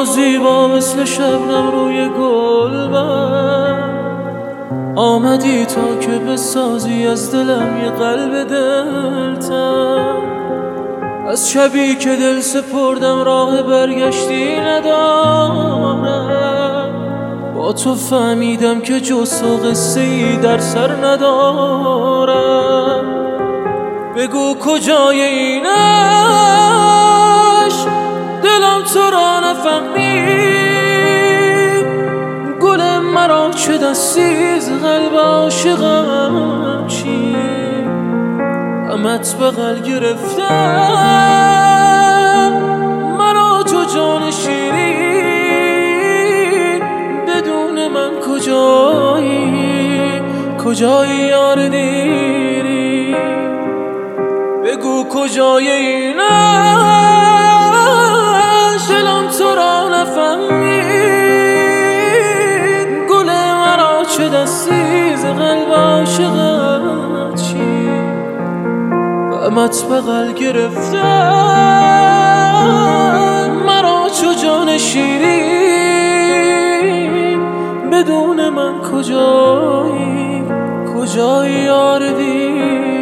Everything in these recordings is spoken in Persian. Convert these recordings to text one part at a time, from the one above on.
زیبا مثل شبنم روی گلبن آمدی تا که بسازی از دلم یه قلب دلتن. از شبی که دل سپردم راه برگشتی ندارم، با تو فهمیدم که جز تو قصه ای در سر ندارم. بگو کجای اینش دلم تو را نفهمید، گل مرا چه دستی ز قلب عاشقم چی؟ غمت بغل گرفتم مرا تو جان شیرین، بدون من کجایی یار دیری؟ بگو کجای اینش دلم تو را نفهمید، گل مرا چه دستی ز قلب عاشقت چی؟ غمت بغل گرفتم مرا چو جان شیرین، بدون من کجایی یار دیری؟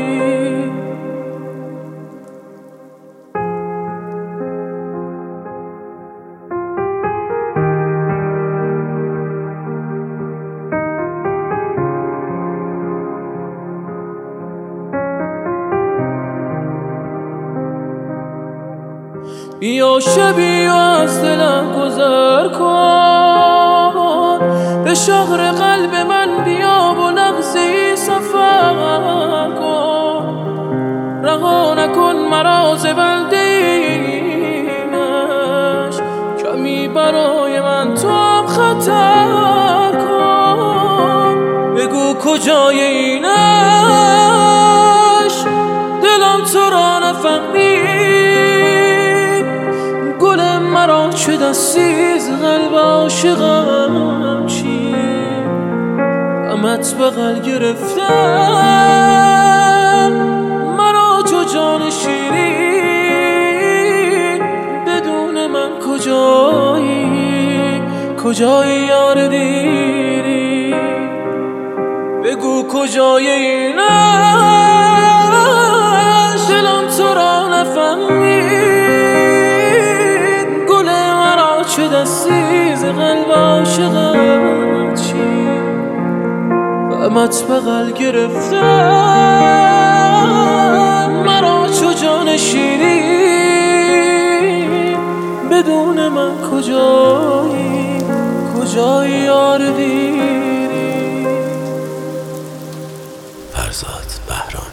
بیا شبی و از دلم گذر کن، به شهر قلب من بیا و لحظه‌ای سفر کن. رها نکن مرا ز بند اینش، کمی برای من تو هم خطر کن. بگو کجای اینش دلم تو را نفهمید، گل مرا چه دستی ز قلب عاشقم چی؟ غمت بغل گرفتم مرا چو جان شیرین، بدون من کجایی یار دیری؟ بگو کجای اینش دلم تو را نفهمید، گل مرا چه دستی ز قلب عاشقم چی؟ غمت بغل گرفتم مرا چو جان شیرین، بدون من کجایی یار دیری؟ فرزاد بهرام.